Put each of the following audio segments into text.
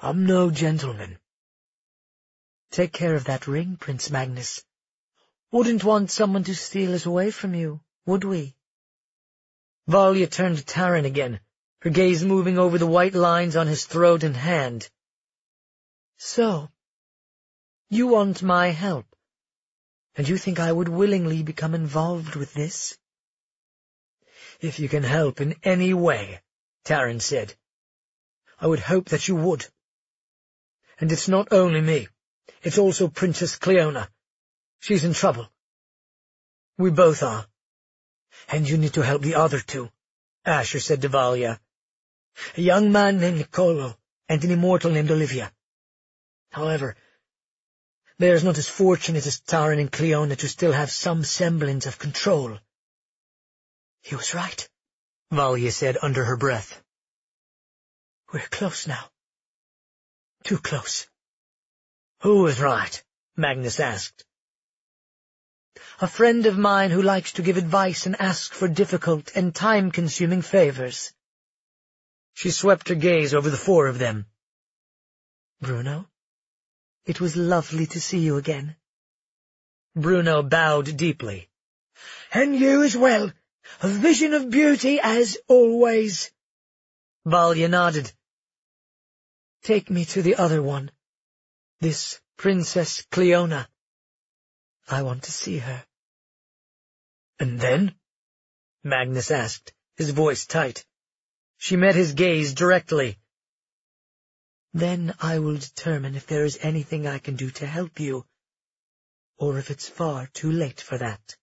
I'm no gentleman. Take care of that ring, Prince Magnus. Wouldn't want someone to steal it away from you, would we? Valya turned to Taran again, her gaze moving over the white lines on his throat and hand. So, you want my help, and you think I would willingly become involved with this? If you can help in any way, Taran said, I would hope that you would. And it's not only me, it's also Princess Cleona. She's in trouble. We both are. And you need to help the other two, Asher said to Valya. A young man named Nicolo and an immortal named Olivia. However, they are not as fortunate as Taran and Cleona to still have some semblance of control. He was right, Valya said under her breath. We're close now. Too close. Who was right? Magnus asked. A friend of mine who likes to give advice and ask for difficult and time-consuming favors. She swept her gaze over the four of them. Bruno, it was lovely to see you again. Bruno bowed deeply. And you as well. A vision of beauty as always. Valya nodded. Take me to the other one. This Princess Cleona. I want to see her. And then? Magnus asked, his voice tight. She met his gaze directly. Then I will determine if there is anything I can do to help you, or if it's far too late for that.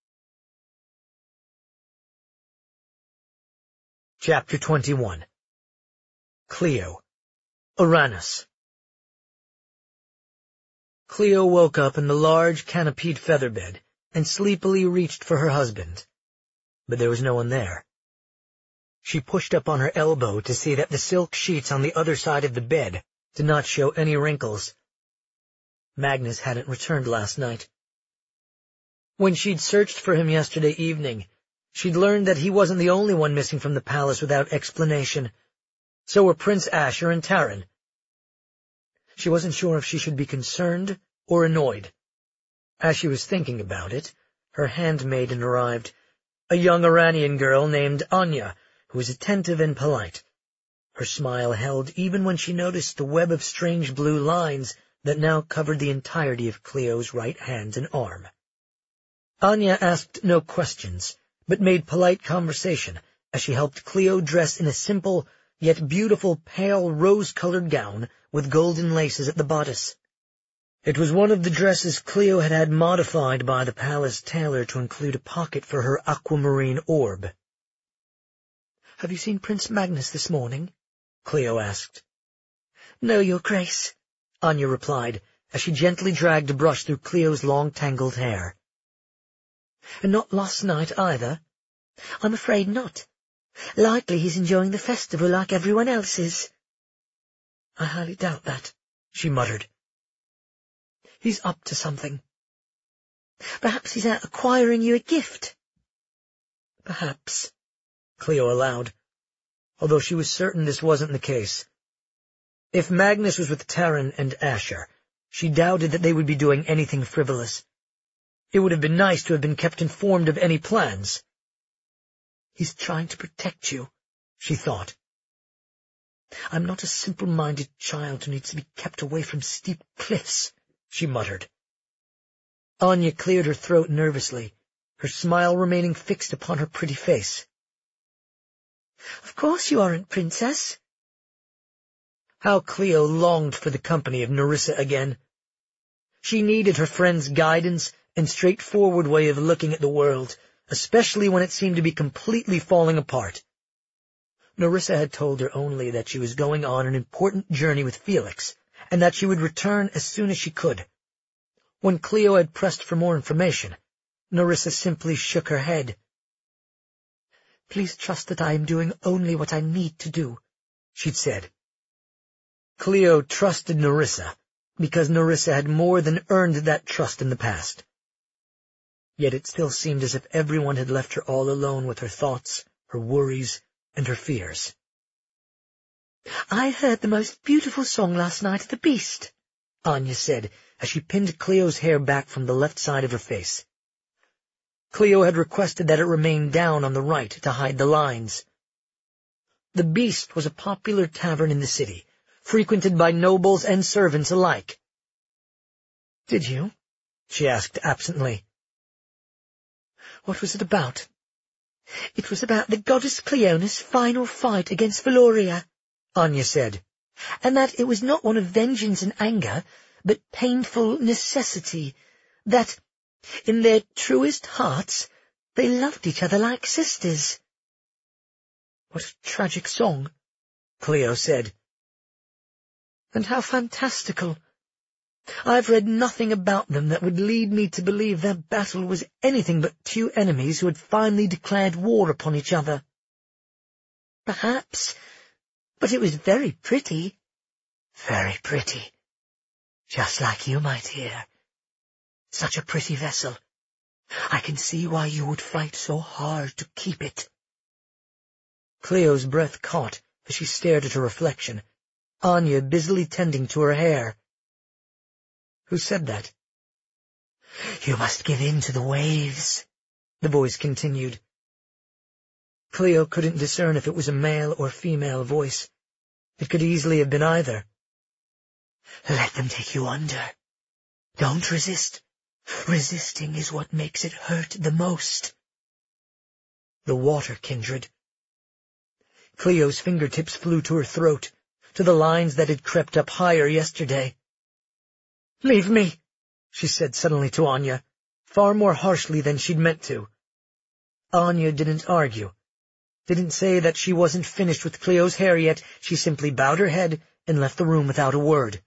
Chapter 21. Cleo. Uranus. Cleo woke up in the large canopied featherbed and sleepily reached for her husband. But there was no one there. She pushed up on her elbow to see that the silk sheets on the other side of the bed did not show any wrinkles. Magnus hadn't returned last night. When she'd searched for him yesterday evening, she'd learned that he wasn't the only one missing from the palace without explanation. So were Prince Asher and Taran. She wasn't sure if she should be concerned or annoyed. As she was thinking about it, her handmaiden arrived, a young Iranian girl named Anya, who was attentive and polite. Her smile held even when she noticed the web of strange blue lines that now covered the entirety of Cleo's right hand and arm. Anya asked no questions, but made polite conversation as she helped Cleo dress in a simple, yet beautiful pale rose-colored gown with golden laces at the bodice. It was one of the dresses Cleo had had modified by the palace tailor to include a pocket for her aquamarine orb. "Have you seen Prince Magnus this morning?" Cleo asked. "No, Your Grace," Anya replied, as she gently dragged a brush through Cleo's long tangled hair. "And not last night either?" "I'm afraid not. Likely he's enjoying the festival like everyone else is." "I highly doubt that," she muttered. "He's up to something." "Perhaps he's out acquiring you a gift." "Perhaps," Cleo allowed, although she was certain this wasn't the case. If Magnus was with Taran and Asher, she doubted that they would be doing anything frivolous. It would have been nice to have been kept informed of any plans. "He's trying to protect you," she thought. "I'm not a simple-minded child who needs to be kept away from steep cliffs," she muttered. Anya cleared her throat nervously, her smile remaining fixed upon her pretty face. "Of course you aren't, Princess." How Cleo longed for the company of Nerissa again. She needed her friend's guidance and straightforward way of looking at the world, especially when it seemed to be completely falling apart. Nerissa had told her only that she was going on an important journey with Felix, and that she would return as soon as she could. When Cleo had pressed for more information, Nerissa simply shook her head. "Please trust that I am doing only what I need to do," she'd said. Cleo trusted Nerissa, because Nerissa had more than earned that trust in the past. Yet it still seemed as if everyone had left her all alone with her thoughts, her worries, and her fears. I heard the most beautiful song last night at the Beast, Anya said, as she pinned Cleo's hair back from the left side of her face. Cleo had requested that it remain down on the right to hide the lines. The Beast was a popular tavern in the city, frequented by nobles and servants alike. "Did you?" she asked absently. "What was it about?" "It was about the goddess Cleona's final fight against Valoria," Anya said, "and that it was not one of vengeance and anger, but painful necessity, that, in their truest hearts, they loved each other like sisters." "What a tragic song," Cleo said. "And how fantastical. I've read nothing about them that would lead me to believe their battle was anything but two enemies who had finally declared war upon each other." "Perhaps, but it was very pretty." "Very pretty. Just like you, my dear. Such a pretty vessel. I can see why you would fight so hard to keep it." Cleo's breath caught as she stared at her reflection, Anya busily tending to her hair. "Who said that?" "You must give in to the waves," the voice continued. Cleo couldn't discern if it was a male or female voice. It could easily have been either. "Let them take you under. Don't resist. Resisting is what makes it hurt the most." The water kindred. Cleo's fingertips flew to her throat, to the lines that had crept up higher yesterday. "Leave me," she said suddenly to Anya, far more harshly than she'd meant to. Anya didn't argue, didn't say that she wasn't finished with Cleo's hair yet. She simply bowed her head and left the room without a word.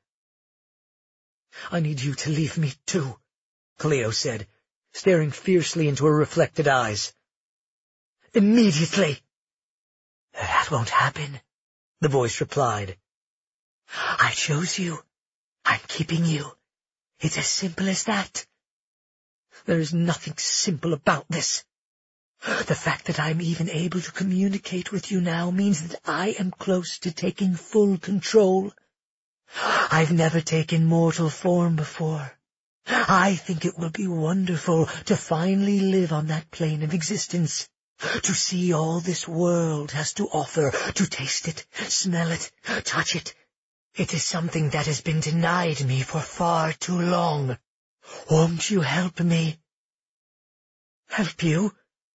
"I need you to leave me too," Cleo said, staring fiercely into her reflected eyes. "Immediately." "That won't happen," the voice replied. "I chose you. I'm keeping you. It's as simple as that." "There is nothing simple about this. The fact that I'm even able to communicate with you now means that I am close to taking full control. I've never taken mortal form before. I think it will be wonderful to finally live on that plane of existence, to see all this world has to offer, to taste it, smell it, touch it. It is something that has been denied me for far too long. Won't you help me?" "Help you?"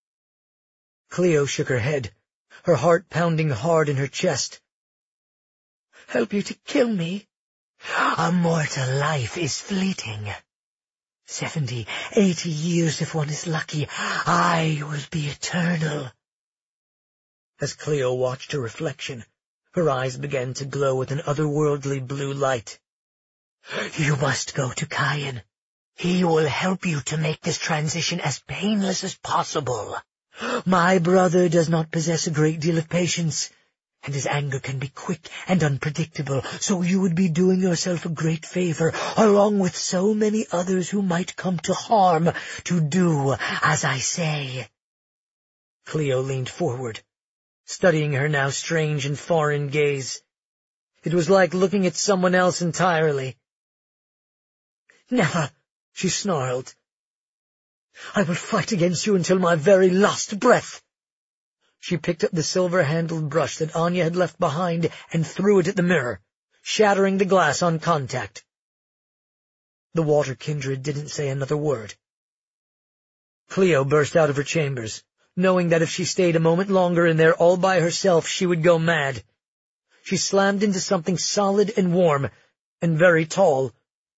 Cleo shook her head, her heart pounding hard in her chest. "Help you to kill me?" "A mortal life is fleeting. 70, 80 years if one is lucky. I will be eternal." As Cleo watched her reflection, her eyes began to glow with an otherworldly blue light. "You must go to Cain. He will help you to make this transition as painless as possible. My brother does not possess a great deal of patience, and his anger can be quick and unpredictable, so you would be doing yourself a great favor, along with so many others who might come to harm, to do as I say." Cleo leaned forward, studying her now strange and foreign gaze. It was like looking at someone else entirely. "Never," she snarled. "I will fight against you until my very last breath." She picked up the silver-handled brush that Anya had left behind and threw it at the mirror, shattering the glass on contact. The water kindred didn't say another word. Cleo burst out of her chambers, knowing that if she stayed a moment longer in there all by herself, she would go mad. She slammed into something solid and warm, and very tall.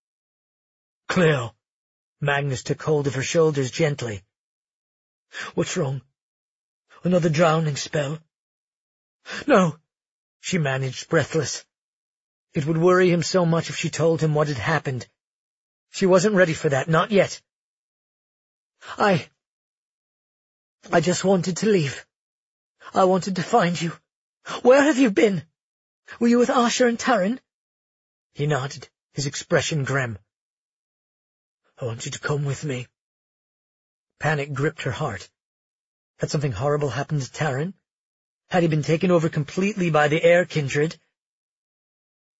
"Cleo," Magnus took hold of her shoulders gently. "What's wrong? Another drowning spell?" "No," she managed, breathless. It would worry him so much if she told him what had happened. She wasn't ready for that, not yet. I just wanted to leave. I wanted to find you. Where have you been? Were you with Asher and Taryn?" He nodded, his expression grim. "I want you to come with me." Panic gripped her heart. Had something horrible happened to Taryn? Had he been taken over completely by the air kindred?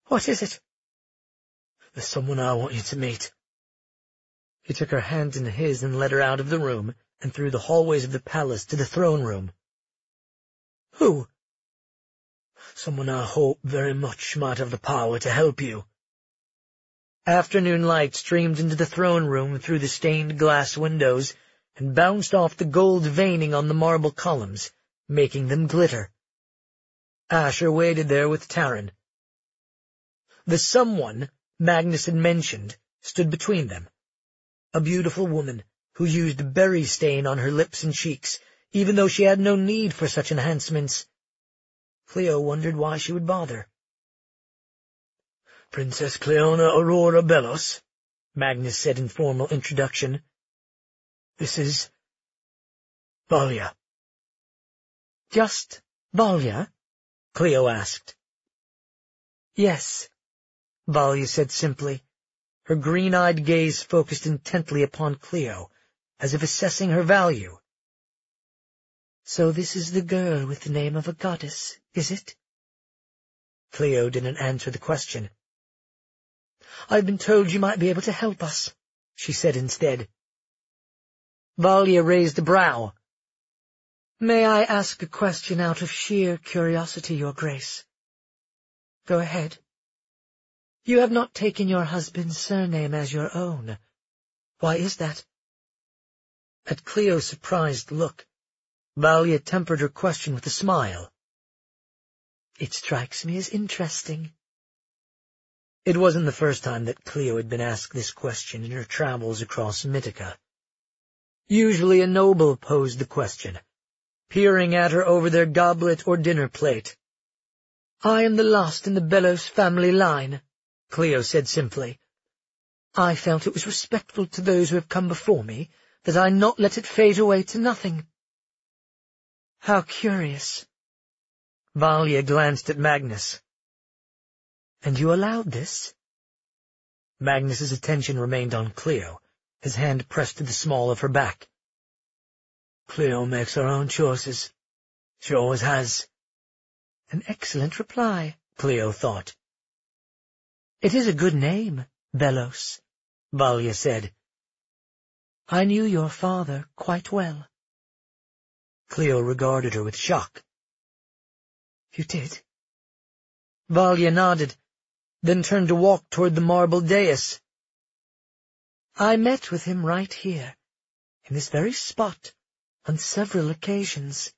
What is it? There's someone I want you to meet. He took her hand in his and led her out of the room and through the hallways of the palace to the throne room. Who? Someone I hope very much might have the power to help you. Afternoon light streamed into the throne room through the stained glass windows and bounced off the gold veining on the marble columns, making them glitter. Asher waited there with Taran. The someone Magnus had mentioned stood between them, a beautiful woman who used berry stain on her lips and cheeks, even though she had no need for such enhancements. Cleo wondered why she would bother. Princess Cleona Aurora Bellos, Magnus said in formal introduction. This is Valya. Just Valya? Cleo asked. Yes, Valya said simply, her green-eyed gaze focused intently upon Cleo, as if assessing her value. So this is the girl with the name of a goddess, is it? Cleo didn't answer the question. I've been told you might be able to help us, she said instead. Valya raised a brow. May I ask a question out of sheer curiosity, Your Grace? Go ahead. You have not taken your husband's surname as your own. Why is that? At Cleo's surprised look, Valya tempered her question with a smile. It strikes me as interesting. It wasn't the first time that Cleo had been asked this question in her travels across Mythica. Usually a noble posed the question, peering at her over their goblet or dinner plate. I am the last in the Bellos family line, Cleo said simply. I felt it was respectful to those who have come before me that I not let it fade away to nothing. How curious. Valya glanced at Magnus. And you allowed this? Magnus's attention remained on Cleo, his hand pressed to the small of her back. Cleo makes her own choices. She always has. An excellent reply, Cleo thought. It is a good name, Bellos, Valya said. I knew your father quite well. Cleo regarded her with shock. You did? Valya nodded, then turned to walk toward the marble dais. I met with him right here, in this very spot, on several occasions.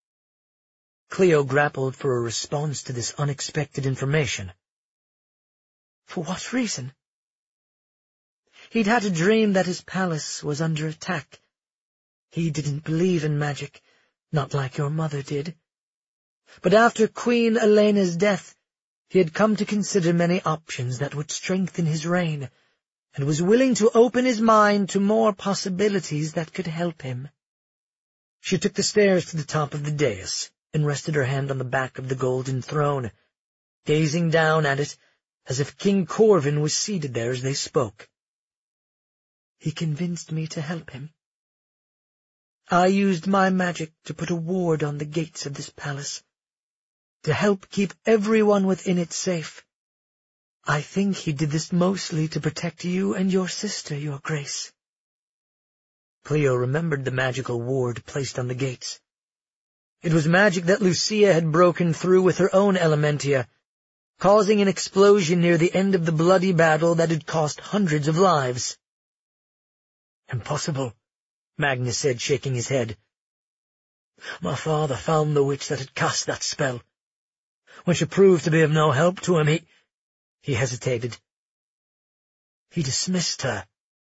Cleo grappled for a response to this unexpected information. For what reason? He'd had a dream that his palace was under attack. He didn't believe in magic, not like your mother did. But after Queen Elena's death, he had come to consider many options that would strengthen his reign, and was willing to open his mind to more possibilities that could help him. She took the stairs to the top of the dais, and rested her hand on the back of the golden throne, gazing down at it as if King Corvin was seated there as they spoke. He convinced me to help him. I used my magic to put a ward on the gates of this palace, to help keep everyone within it safe. I think he did this mostly to protect you and your sister, Your Grace. Cleo remembered the magical ward placed on the gates. It was magic that Lucia had broken through with her own Elementia, causing an explosion near the end of the bloody battle that had cost hundreds of lives. Impossible, Magnus said, shaking his head. My father found the witch that had cast that spell. When she proved to be of no help to him, he hesitated. He dismissed her.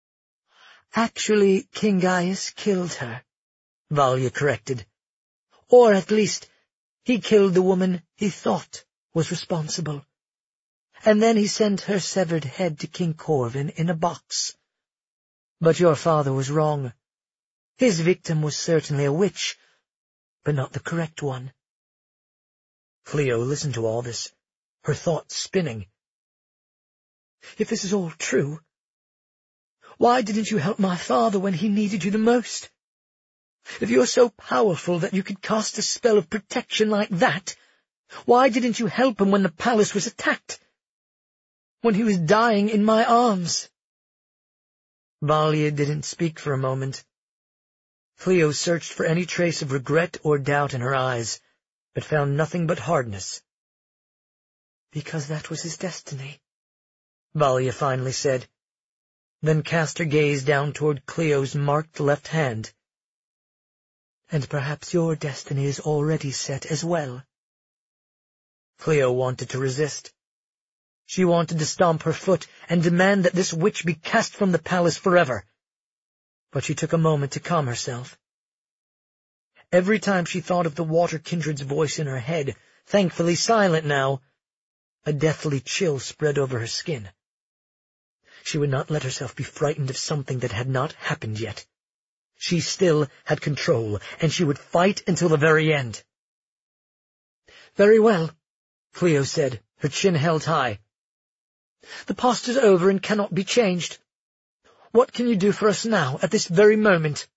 Actually, King Gaius killed her, Valya corrected. Or at least, he killed the woman he thought was responsible. And then he sent her severed head to King Corvin in a box. But your father was wrong. His victim was certainly a witch, but not the correct one. Cleo listened to all this, her thoughts spinning. If this is all true, why didn't you help my father when he needed you the most? If you're so powerful that you could cast a spell of protection like that, why didn't you help him when the palace was attacked? when he was dying in my arms." Valia didn't speak for a moment. Cleo searched for any trace of regret or doubt in her eyes, but found nothing but hardness. "Because that was his destiny," Valia finally said, then cast her gaze down toward Cleo's marked left hand. "And perhaps your destiny is already set as well." Cleo wanted to resist. She wanted to stomp her foot and demand that this witch be cast from the palace forever. But she took a moment to calm herself. Every time she thought of the water kindred's voice in her head, thankfully silent now, a deathly chill spread over her skin. She would not let herself be frightened of something that had not happened yet. She still had control, and she would fight until the very end. "Very well," Cleo said, her chin held high. "The past is over and cannot be changed. What can you do for us now, at this very moment?"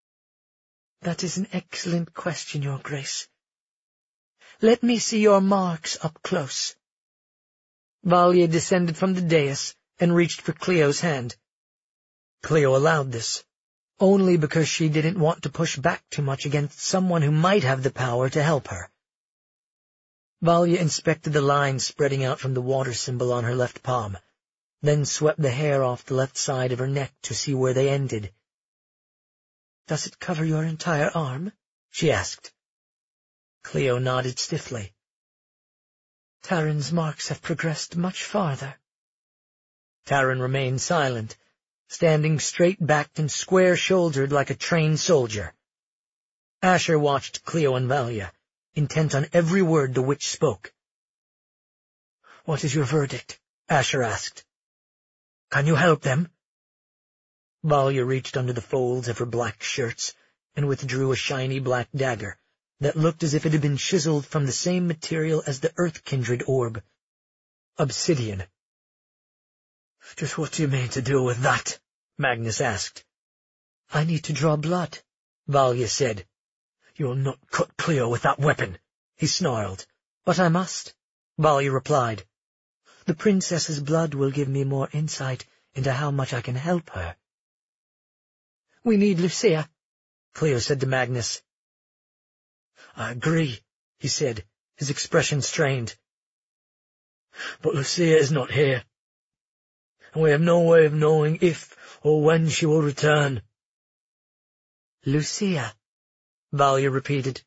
"That is an excellent question, Your Grace. Let me see your marks up close." Valia descended from the dais and reached for Cleo's hand. Cleo allowed this, only because she didn't want to push back too much against someone who might have the power to help her. Valia inspected the lines spreading out from the water symbol on her left palm, then swept the hair off the left side of her neck to see where they ended. "Does it cover your entire arm?" she asked. Cleo nodded stiffly. "Taran's marks have progressed much farther." Taran remained silent, standing straight-backed and square-shouldered like a trained soldier. Asher watched Cleo and Valia, intent on every word the witch spoke. "What is your verdict?" Asher asked. "Can you help them?" Valia reached under the folds of her black shirts and withdrew a shiny black dagger that looked as if it had been chiseled from the same material as the Earth Kindred orb. Obsidian. "Just what do you mean to do with that?" Magnus asked. "I need to draw blood," Valia said. "You'll not cut Cleo with that weapon," he snarled. "But I must," Valia replied. "The princess's blood will give me more insight into how much I can help her." "We need Lucia," Cleo said to Magnus. "I agree," he said, his expression strained. "But Lucia is not here, and we have no way of knowing if or when she will return." "Lucia," Valia repeated.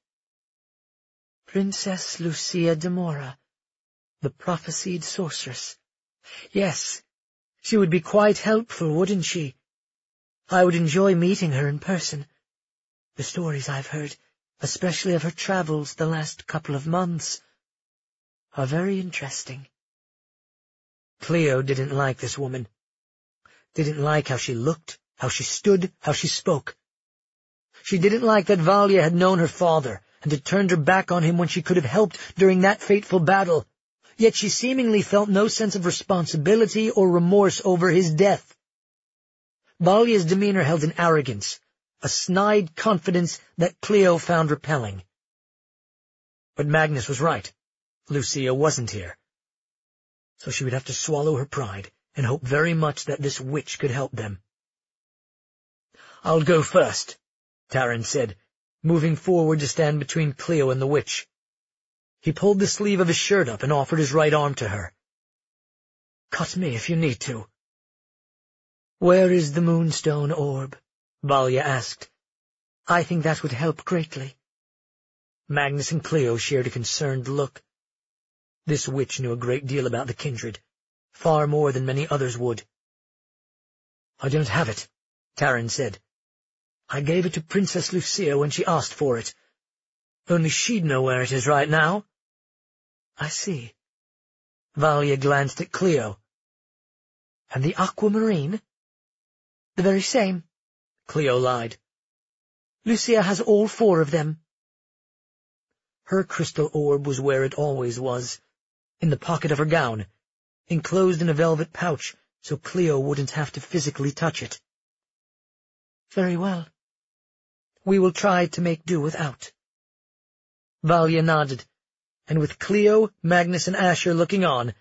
"Princess Lucia de Mora, the prophesied sorceress. Yes, she would be quite helpful, wouldn't she? I would enjoy meeting her in person. The stories I've heard, especially of her travels the last couple of months, are very interesting." Cleo didn't like this woman. Didn't like how she looked, how she stood, how she spoke. She didn't like that Valia had known her father and had turned her back on him when she could have helped during that fateful battle, yet she seemingly felt no sense of responsibility or remorse over his death. Valia's demeanor held an arrogance, a snide confidence that Cleo found repelling. But Magnus was right. Lucia wasn't here. So she would have to swallow her pride and hope very much that this witch could help them. "I'll go first," Taran said, moving forward to stand between Cleo and the witch. He pulled the sleeve of his shirt up and offered his right arm to her. "Cut me if you need to." "Where is the moonstone orb?" Valia asked. "I think that would help greatly." Magnus and Cleo shared a concerned look. This witch knew a great deal about the kindred, far more than many others would. "I don't have it," Taran said. "I gave it to Princess Lucia when she asked for it. Only she'd know where it is right now." "I see." Valia glanced at Cleo. "And the aquamarine?" "The very same," Cleo lied. "Lucia has all 4 of them." Her crystal orb was where it always was, in the pocket of her gown, enclosed in a velvet pouch so Cleo wouldn't have to physically touch it. "Very well. We will try to make do without." Valia nodded, and with Cleo, Magnus, and Asher looking on,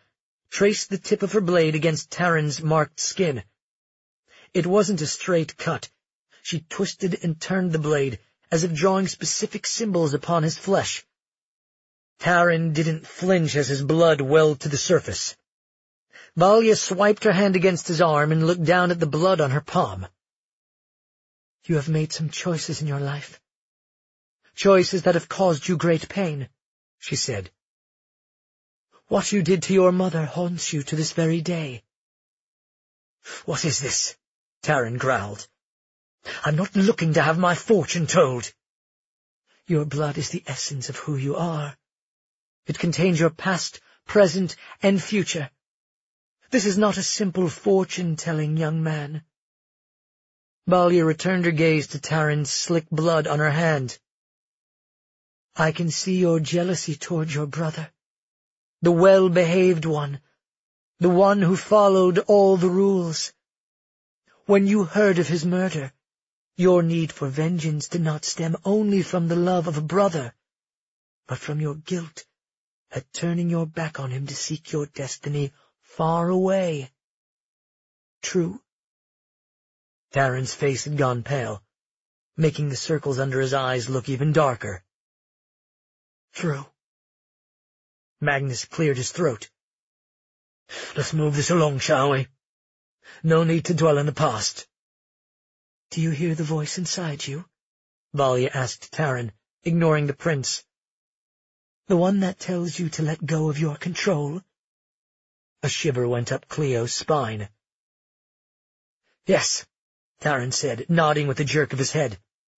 traced the tip of her blade against Taran's marked skin. It wasn't a straight cut. She twisted and turned the blade, as if drawing specific symbols upon his flesh. Taran didn't flinch as his blood welled to the surface. Valia swiped her hand against his arm and looked down at the blood on her palm. "You have made some choices in your life. Choices that have caused you great pain," she said. "What you did to your mother haunts you to this very day." "What is this?" Taran growled. "I'm not looking to have my fortune told." "Your blood is the essence of who you are. It contains your past, present, and future. This is not a simple fortune-telling, young man." Valia returned her gaze to Taran's slick blood on her hand. "I can see your jealousy toward your brother, the well-behaved one, the one who followed all the rules. When you heard of his murder, your need for vengeance did not stem only from the love of a brother, but from your guilt at turning your back on him to seek your destiny far away. True?" Taran's face had gone pale, making the circles under his eyes look even darker. "True." Magnus cleared his throat. "Let's move this along, shall we? No need to dwell in the past." "Do you hear the voice inside you?" Valia asked Taran, ignoring the prince. "The one that tells you to let go of your control?" A shiver went up Cleo's spine. "Yes," Taran said, nodding with a jerk of his head.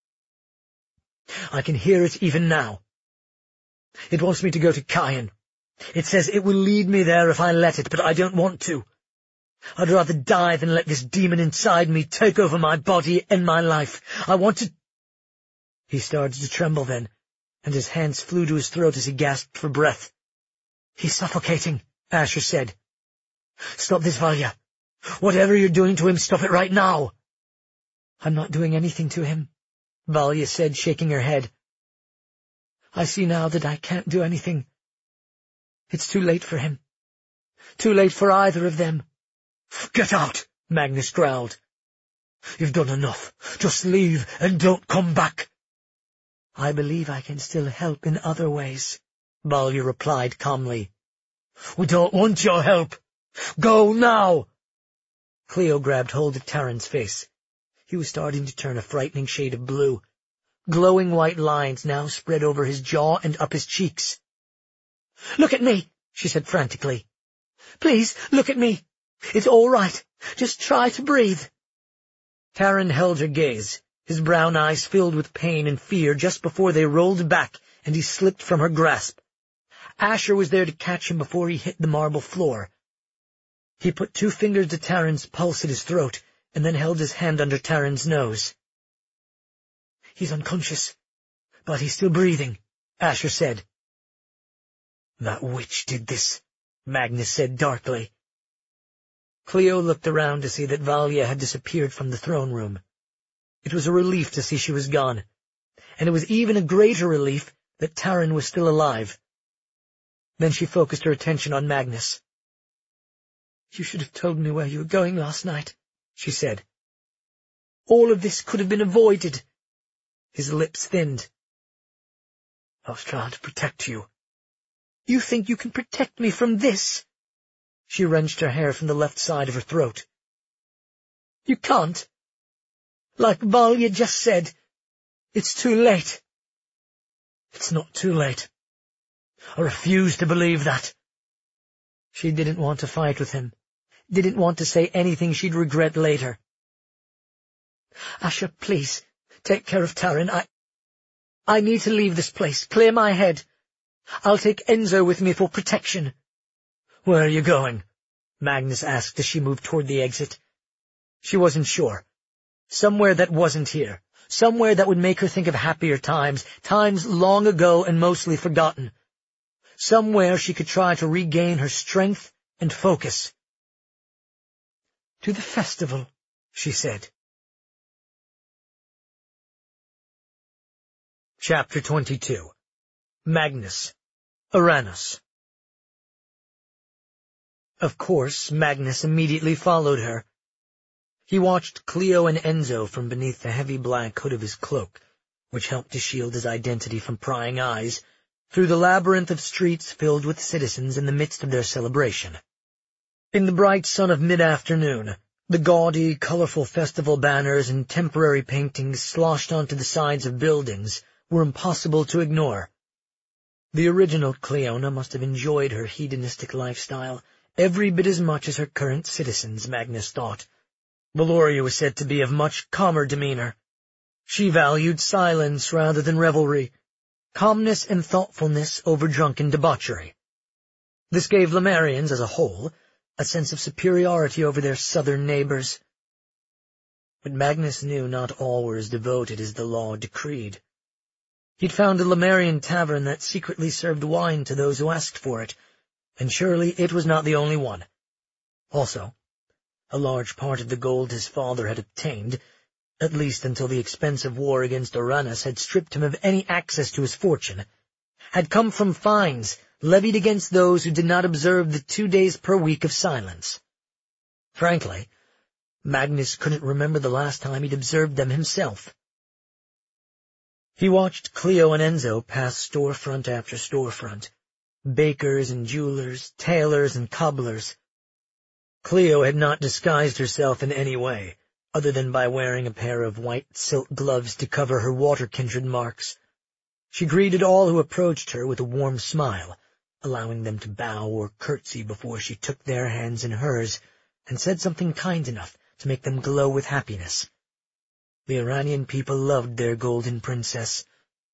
"I can hear it even now. It wants me to go to Caen. It says it will lead me there if I let it, but I don't want to. I'd rather die than let this demon inside me take over my body and my life. I want to—" He started to tremble then, and his hands flew to his throat as he gasped for breath. "He's suffocating," Asher said. "Stop this, Valia. Whatever you're doing to him, stop it right now." "I'm not doing anything to him," Valia said, shaking her head. "I see now that I can't do anything. It's too late for him. Too late for either of them." "Get out," Magnus growled. "You've done enough. Just leave and don't come back." "I believe I can still help in other ways," Valia replied calmly. "We don't want your help. Go now." Cleo grabbed hold of Taran's face. He was starting to turn a frightening shade of blue. Glowing white lines now spread over his jaw and up his cheeks. "Look at me," she said frantically. "Please, look at me. It's all right. Just try to breathe." Taran held her gaze, his brown eyes filled with pain and fear just before they rolled back and he slipped from her grasp. Asher was there to catch him before he hit the marble floor. He put 2 fingers to Taran's pulse at his throat and then held his hand under Taran's nose. "He's unconscious, but he's still breathing," Asher said. "That witch did this," Magnus said darkly. Cleo looked around to see that Valia had disappeared from the throne room. It was a relief to see she was gone, and it was even a greater relief that Taran was still alive. Then she focused her attention on Magnus. "You should have told me where you were going last night," she said. "All of this could have been avoided." His lips thinned. "I was trying to protect you." "You think you can protect me from this?" She wrenched her hair from the left side of her throat. "You can't. Like Valia just said, it's too late." "It's not too late. I refuse to believe that." She didn't want to fight with him, didn't want to say anything she'd regret later. "Asher, please, take care of Taran. I need to leave this place, clear my head. I'll take Enzo with me for protection." "Where are you going?" Magnus asked as she moved toward the exit. She wasn't sure. Somewhere that wasn't here. Somewhere that would make her think of happier times, times long ago and mostly forgotten. Somewhere she could try to regain her strength and focus. "To the festival," she said. Chapter 22. Magnus, Uranus. Of course, Magnus immediately followed her. He watched Cleo and Enzo from beneath the heavy black hood of his cloak, which helped to shield his identity from prying eyes, through the labyrinth of streets filled with citizens in the midst of their celebration. In the bright sun of mid-afternoon, the gaudy, colorful festival banners and temporary paintings sloshed onto the sides of buildings were impossible to ignore. The original Cleona must have enjoyed her hedonistic lifestyle every bit as much as her current citizens, Magnus thought. Valoria was said to be of much calmer demeanor. She valued silence rather than revelry, calmness and thoughtfulness over drunken debauchery. This gave Lemurians, as a whole, a sense of superiority over their southern neighbors. But Magnus knew not all were as devoted as the law decreed. He'd found a Lemurian tavern that secretly served wine to those who asked for it, and surely it was not the only one. Also, a large part of the gold his father had obtained, at least until the expensive war against Uranus had stripped him of any access to his fortune, had come from fines levied against those who did not observe the 2 days per week of silence. Frankly, Magnus couldn't remember the last time he'd observed them himself. He watched Cleo and Enzo pass storefront after storefront, bakers and jewelers, tailors and cobblers. Cleo had not disguised herself in any way, other than by wearing a pair of white silk gloves to cover her water-kindred marks. She greeted all who approached her with a warm smile, allowing them to bow or curtsy before she took their hands in hers and said something kind enough to make them glow with happiness. The Iranian people loved their golden princess.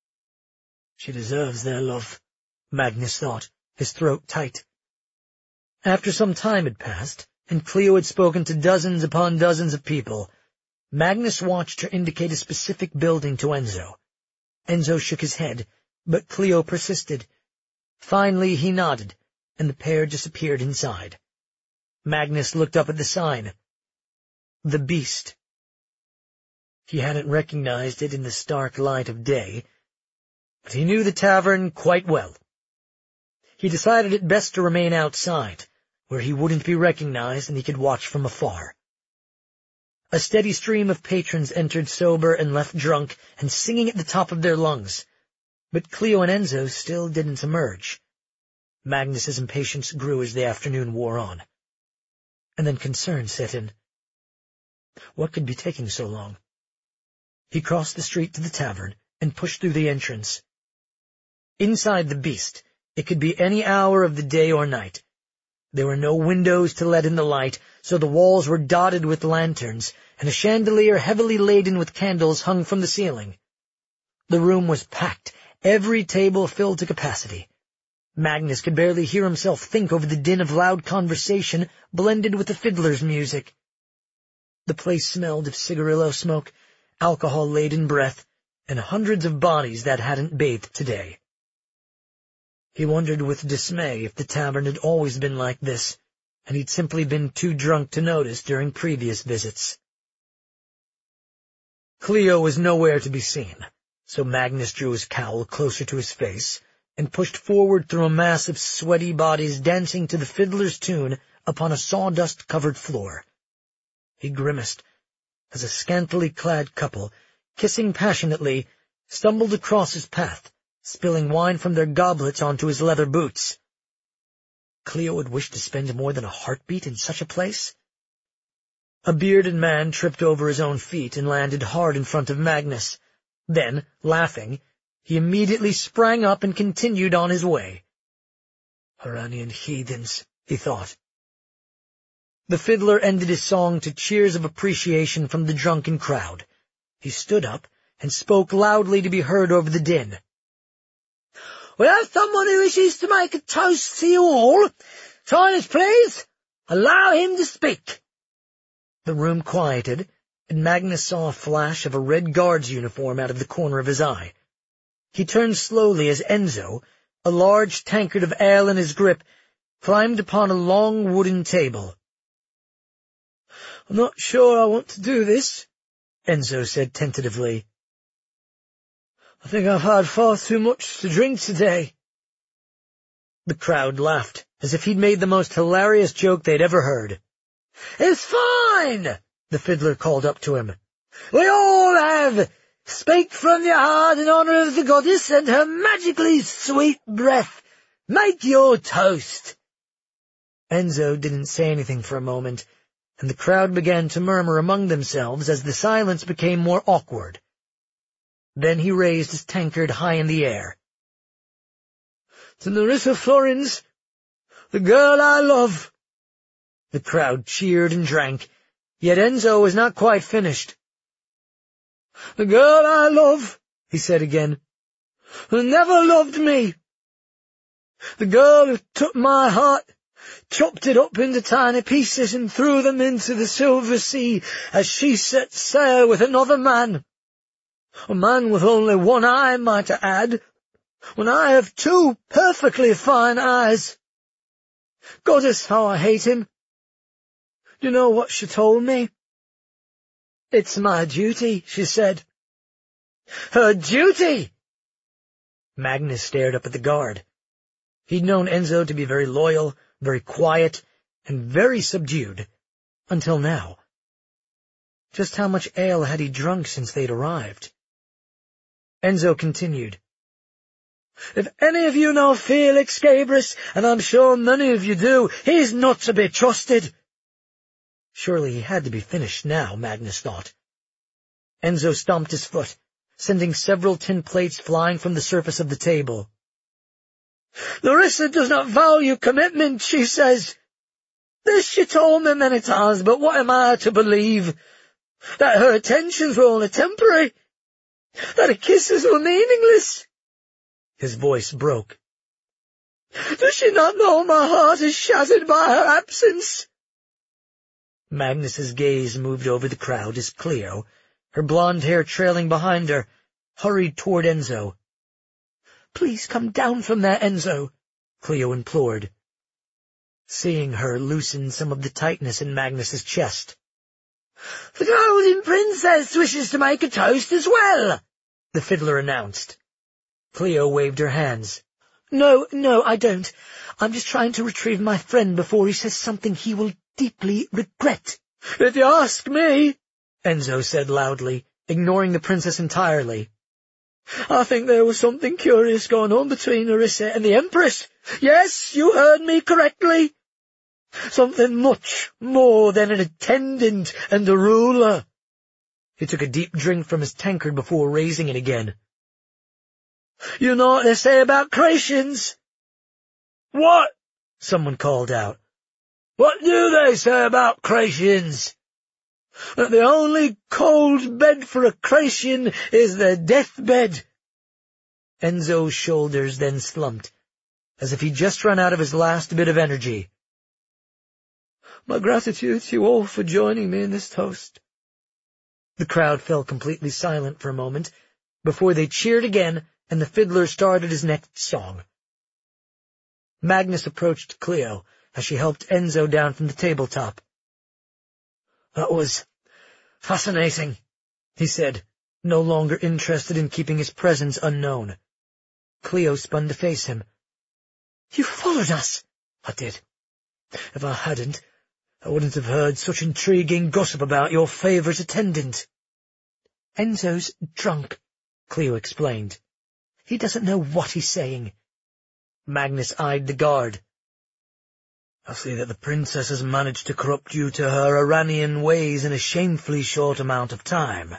She deserves their love, Magnus thought, his throat tight. After some time had passed, and Cleo had spoken to dozens upon dozens of people, Magnus watched her indicate a specific building to Enzo. Enzo shook his head, but Cleo persisted. Finally he nodded, and the pair disappeared inside. Magnus looked up at the sign. The Beast. He hadn't recognized it in the stark light of day, but he knew the tavern quite well. He decided it best to remain outside, where he wouldn't be recognized and he could watch from afar. A steady stream of patrons entered sober and left drunk and singing at the top of their lungs, but Cleo and Enzo still didn't emerge. Magnus's impatience grew as the afternoon wore on. And then concern set in. What could be taking so long? He crossed the street to the tavern and pushed through the entrance. Inside the Beast, it could be any hour of the day or night. There were no windows to let in the light, so the walls were dotted with lanterns, and a chandelier heavily laden with candles hung from the ceiling. The room was packed, every table filled to capacity. Magnus could barely hear himself think over the din of loud conversation blended with the fiddler's music. The place smelled of cigarillo smoke, alcohol-laden breath, and hundreds of bodies that hadn't bathed today. He wondered with dismay if the tavern had always been like this, and he'd simply been too drunk to notice during previous visits. Cleo was nowhere to be seen, so Magnus drew his cowl closer to his face and pushed forward through a mass of sweaty bodies dancing to the fiddler's tune upon a sawdust-covered floor. He grimaced as a scantily clad couple, kissing passionately, stumbled across his path, spilling wine from their goblets onto his leather boots. Cleo would wish to spend more than a heartbeat in such a place. A bearded man tripped over his own feet and landed hard in front of Magnus. Then, laughing, he immediately sprang up and continued on his way. Iranian heathens, he thought. The fiddler ended his song to cheers of appreciation from the drunken crowd. He stood up and spoke loudly to be heard over the din. "We have someone who wishes to make a toast to you all. Silence, please. Allow him to speak." The room quieted, and Magnus saw a flash of a Red Guard's uniform out of the corner of his eye. He turned slowly as Enzo, a large tankard of ale in his grip, climbed upon a long wooden table. "I'm not sure I want to do this," Enzo said tentatively. "I think I've had far too much to drink today." The crowd laughed, as if he'd made the most hilarious joke they'd ever heard. "It's fine," the fiddler called up to him. "We all have. Speak from your heart in honor of the goddess and her magically sweet breath. Make your toast." Enzo didn't say anything for a moment, and the crowd began to murmur among themselves as the silence became more awkward. Then he raised his tankard high in the air. "To Nerissa Florins, the girl I love." The crowd cheered and drank, yet Enzo was not quite finished. "The girl I love," he said again, "who never loved me. The girl who took my heart, chopped it up into tiny pieces and threw them into the silver sea as she set sail with another man. A man with only one eye, might I add, when I have two perfectly fine eyes. Goddess, how I hate him. Do you know what she told me? 'It's my duty,' she said." "Her duty!" Magnus stared up at the guard. He'd known Enzo to be very loyal, very quiet, and very subdued, until now. Just how much ale had he drunk since they'd arrived? Enzo continued. "If any of you know Felix Gabrus, and I'm sure many of you do, he's not to be trusted." Surely he had to be finished now, Magnus thought. Enzo stomped his foot, sending several tin plates flying from the surface of the table. "Nerissa does not value commitment," she says. "This she told me many times, but what am I to believe? That her attentions were only temporary? That her kisses were meaningless?" His voice broke. "Does she not know my heart is shattered by her absence?" Magnus's gaze moved over the crowd as Cleo, her blonde hair trailing behind her, hurried toward Enzo. "Please come down from there, Enzo," Cleo implored. Seeing her loosened some of the tightness in Magnus's chest. "The Golden Princess wishes to make a toast as well," the fiddler announced. Cleo waved her hands. No, I don't. I'm just trying to retrieve my friend before he says something he will deeply regret." "If you ask me," Enzo said loudly, ignoring the princess entirely, "I think there was something curious going on between Nerissa and the Empress. Yes, you heard me correctly. Something much more than an attendant and a ruler." He took a deep drink from his tankard before raising it again. "You know what they say about Crations?" "What?" someone called out. "What do they say about Crations?" "That the only cold bed for a Cration is their deathbed." Enzo's shoulders then slumped, as if he'd just run out of his last bit of energy. "My gratitude to you all for joining me in this toast." The crowd fell completely silent for a moment, before they cheered again and the fiddler started his next song. Magnus approached Cleo as she helped Enzo down from the tabletop. "That was fascinating," he said, no longer interested in keeping his presence unknown. Cleo spun to face him. "You followed us." "I did. If I hadn't, I wouldn't have heard such intriguing gossip about your favourite attendant." "Enzo's drunk," Cleo explained. "He doesn't know what he's saying." Magnus eyed the guard. "I see that the princess has managed to corrupt you to her Iranian ways in a shamefully short amount of time."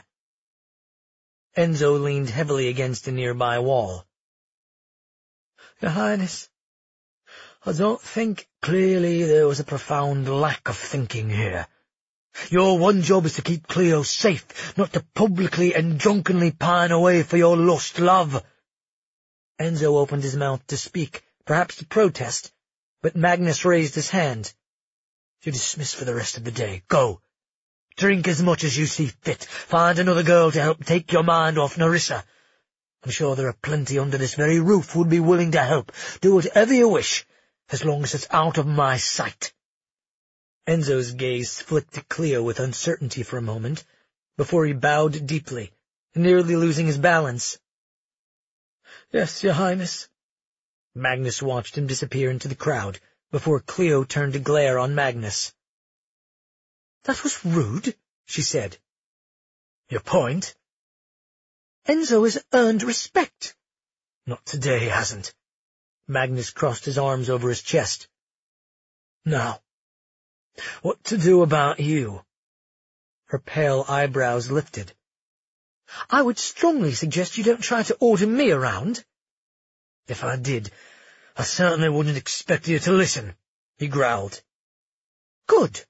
Enzo leaned heavily against a nearby wall. "Your Highness, I don't think clearly there was a profound lack of thinking here. Your one job is to keep Cleo safe, not to publicly and drunkenly pine away for your lost love." Enzo opened his mouth to speak, perhaps to protest, but Magnus raised his hand. "You're dismissed for the rest of the day. Go. Drink as much as you see fit. Find another girl to help take your mind off Nerissa. I'm sure there are plenty under this very roof who'd be willing to help. Do whatever you wish, as long as it's out of my sight." Enzo's gaze flicked to Cleo with uncertainty for a moment, before he bowed deeply, nearly losing his balance. "Yes, Your Highness. Magnus watched him disappear into the crowd, before Cleo turned to glare on Magnus. "That was rude," she said. "Your point?" "Enzo has earned respect." "Not today, he hasn't." Magnus crossed his arms over his chest. "Now, what to do about you?" Her pale eyebrows lifted. "I would strongly suggest you don't try to order me around." "If I did, I certainly wouldn't expect you to listen," he growled. "Good."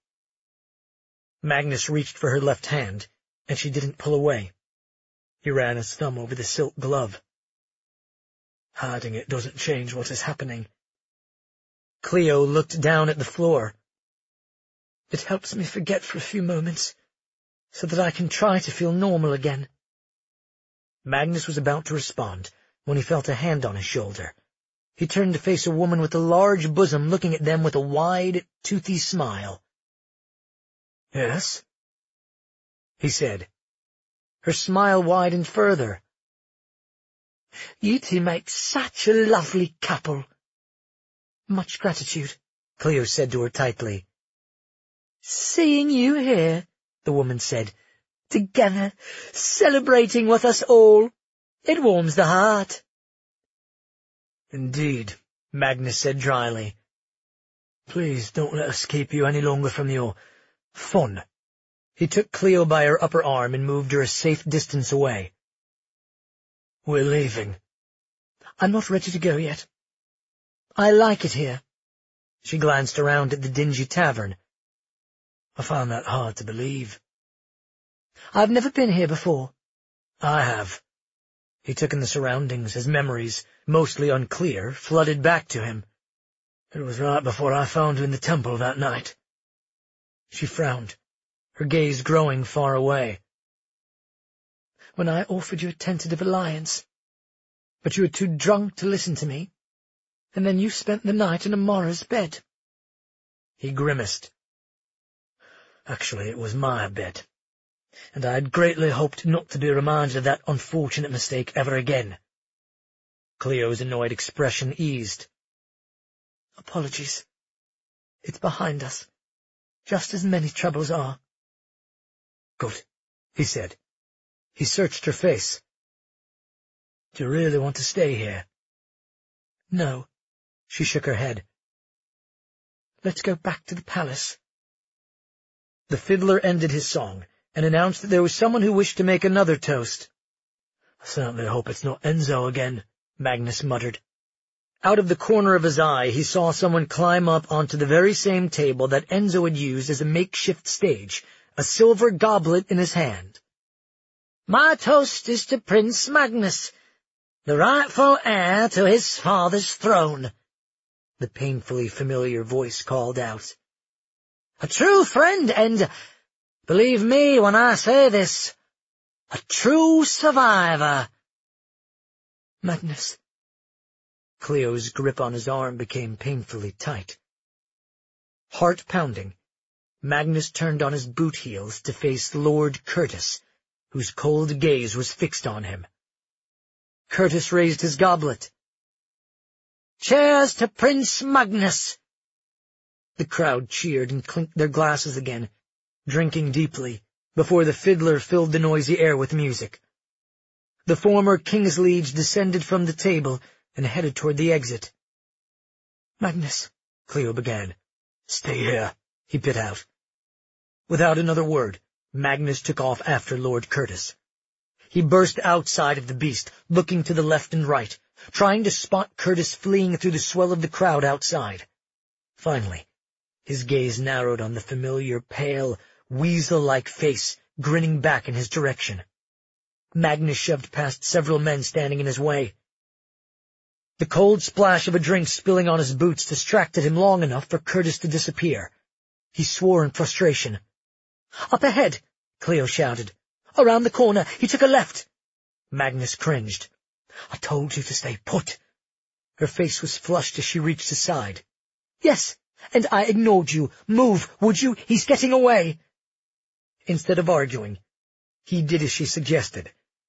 Magnus reached for her left hand, and she didn't pull away. He ran his thumb over the silk glove. "Hiding it doesn't change what is happening." Cleo looked down at the floor. "It helps me forget for a few moments, so that I can try to feel normal again." Magnus was about to respond when he felt a hand on his shoulder. He turned to face a woman with a large bosom looking at them with a wide, toothy smile. "Yes?" he said. Her smile widened further. "You two make such a lovely couple." "Much gratitude," Cleo said to her tightly. "Seeing you here," the woman said, "together, celebrating with us all, it warms the heart." "Indeed," Magnus said dryly. "Please don't let us keep you any longer from your fun." He took Cleo by her upper arm and moved her a safe distance away. "We're leaving." "I'm not ready to go yet. I like it here." She glanced around at the dingy tavern. "I found that hard to believe." "I've never been here before." "I have." He took in the surroundings as memories, mostly unclear, flooded back to him. "It was right before I found you in the temple that night." She frowned, her gaze growing far away. "When I offered you a tentative alliance, but you were too drunk to listen to me, and then you spent the night in Amara's bed." He grimaced. "Actually, it was my bed, and I had greatly hoped not to be reminded of that unfortunate mistake ever again." Cleo's annoyed expression eased. "Apologies. It's behind us, just as many troubles are." "Good," he said. He searched her face. "Do you really want to stay here?" "No." She shook her head. "Let's go back to the palace." The fiddler ended his song and announced that there was someone who wished to make another toast. "I certainly hope it's not Enzo again," Magnus muttered. Out of the corner of his eye he saw someone climb up onto the very same table that Enzo had used as a makeshift stage, a silver goblet in his hand. "My toast is to Prince Magnus, the rightful heir to his father's throne," the painfully familiar voice called out. "A true friend and, believe me when I say this, a true survivor." "Magnus." Cleo's grip on his arm became painfully tight. Heart pounding, Magnus turned on his boot heels to face Lord Curtis, whose cold gaze was fixed on him. Curtis raised his goblet. "Cheers to Prince Magnus!" The crowd cheered and clinked their glasses again, drinking deeply, before the fiddler filled the noisy air with music. The former King's Liege descended from the table and headed toward the exit. "Magnus," Cleo began. "Stay here," he bit out. Without another word, Magnus took off after Lord Curtis. He burst outside of the beast, looking to the left and right, trying to spot Curtis fleeing through the swell of the crowd outside. Finally, his gaze narrowed on the familiar, pale, weasel-like face grinning back in his direction. Magnus shoved past several men standing in his way. The cold splash of a drink spilling on his boots distracted him long enough for Curtis to disappear. He swore in frustration. "Up ahead!" Cleo shouted. "Around the corner! He took a left!" Magnus cringed. "I told you to stay put." Her face was flushed as she reached his side. "Yes, and I ignored you. Move, would you? He's getting away." Instead of arguing, he did as she suggested,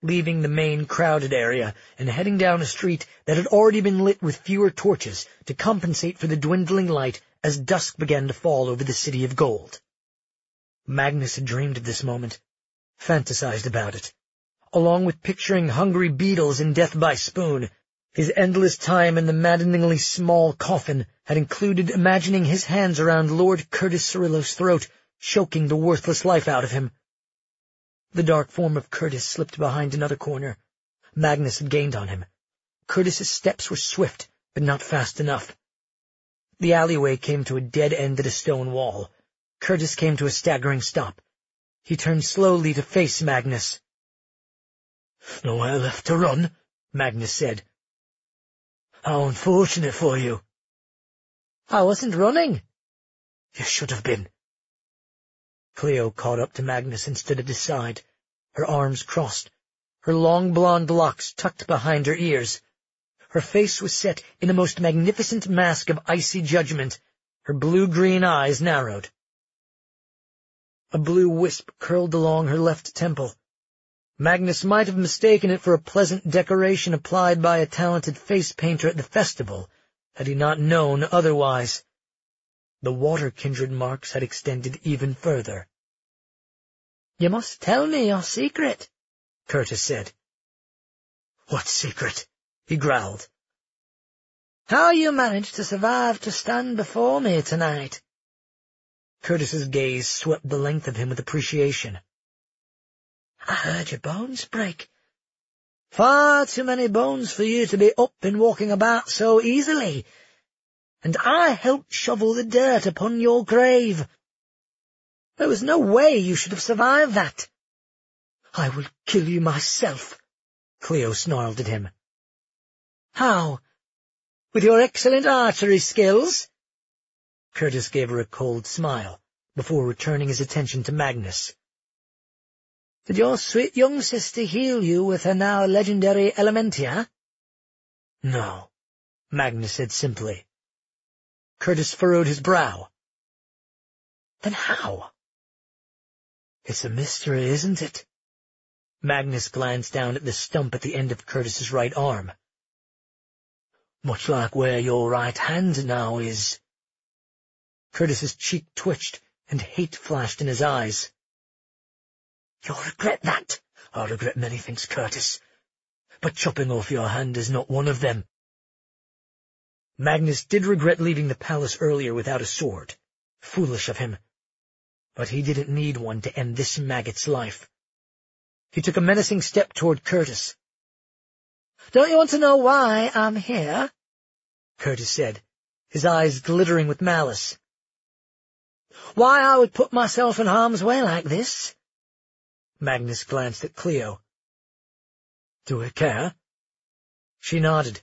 leaving the main crowded area and heading down a street that had already been lit with fewer torches to compensate for the dwindling light as dusk began to fall over the city of gold. Magnus had dreamed of this moment, fantasized about it. Along with picturing hungry beetles in Death by Spoon, his endless time in the maddeningly small coffin had included imagining his hands around Lord Curtis Cirillo's throat, choking the worthless life out of him. The dark form of Curtis slipped behind another corner. Magnus had gained on him. Curtis's steps were swift, but not fast enough. The alleyway came to a dead end at a stone wall. Curtis came to a staggering stop. He turned slowly to face Magnus. "Nowhere left to run," Magnus said. "How unfortunate for you." "I wasn't running." "You should have been." Cleo caught up to Magnus and stood at his side, her arms crossed, her long blonde locks tucked behind her ears. Her face was set in a most magnificent mask of icy judgment, her blue-green eyes narrowed. A blue wisp curled along her left temple. Magnus might have mistaken it for a pleasant decoration applied by a talented face painter at the festival, had he not known otherwise. The water kindred marks had extended even further. "You must tell me your secret," Curtis said. "What secret?" he growled. "How you managed to survive to stand before me tonight." Curtis's gaze swept the length of him with appreciation. "I heard your bones break. Far too many bones for you to be up and walking about so easily. And I helped shovel the dirt upon your grave. There was no way you should have survived that." "I will kill you myself," Cleo snarled at him. "How? With your excellent archery skills?" Curtis gave her a cold smile, before returning his attention to Magnus. "Did your sweet young sister heal you with her now legendary Elementia?" "No," Magnus said simply. Curtis furrowed his brow. "Then how?" "It's a mystery, isn't it?" Magnus glanced down at the stump at the end of Curtis's right arm. "Much like where your right hand now is." Curtis's cheek twitched, and hate flashed in his eyes. "You'll regret that." "I'll regret many things, Curtis, but chopping off your hand is not one of them." Magnus did regret leaving the palace earlier without a sword. Foolish of him. But he didn't need one to end this maggot's life. He took a menacing step toward Curtis. "Don't you want to know why I'm here?" Curtis said, his eyes glittering with malice. "Why I would put myself in harm's way like this?" Magnus glanced at Cleo. "Do we care?" She nodded.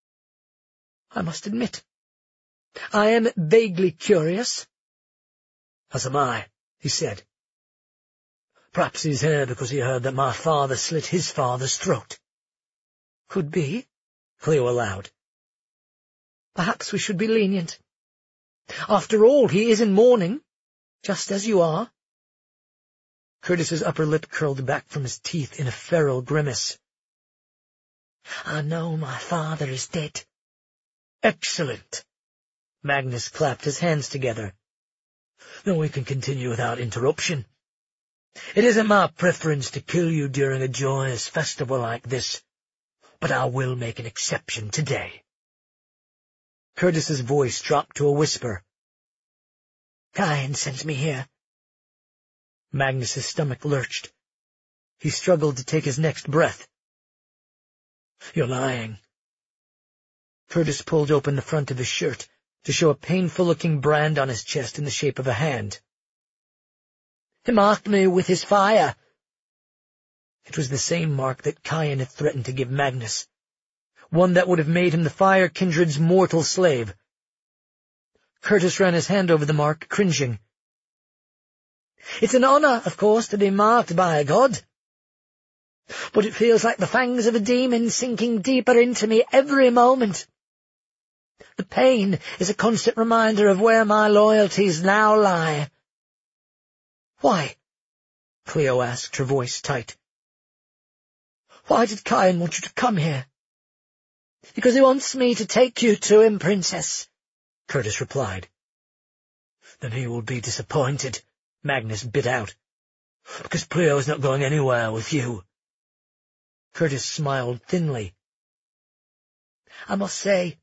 "I must admit, I am vaguely curious." "As am I," he said. "Perhaps he's here because he heard that my father slit his father's throat." "Could be," Cleo allowed. "Perhaps we should be lenient. After all, he is in mourning, just as you are." Curtis's upper lip curled back from his teeth in a feral grimace. "I know my father is dead." "Excellent." Magnus clapped his hands together. "Then we can continue without interruption. It isn't my preference to kill you during a joyous festival like this, but I will make an exception today." Curtis's voice dropped to a whisper. "Cain sent me here." Magnus's stomach lurched. He struggled to take his next breath. "You're lying." Curtis pulled open the front of his shirt to show a painful-looking brand on his chest in the shape of a hand. "He marked me with his fire." It was the same mark that Cain had threatened to give Magnus, one that would have made him the Fire Kindred's mortal slave. Curtis ran his hand over the mark, cringing. "It's an honor, of course, to be marked by a god. But it feels like the fangs of a demon sinking deeper into me every moment. The pain is a constant reminder of where my loyalties now lie." "Why?" Cleo asked, her voice tight. Why did Cain want you to come here? Because he wants me to take you to him, Princess, Curtis replied. Then he will be disappointed, Magnus bit out, because Cleo is not going anywhere with you. Curtis smiled thinly. I must say,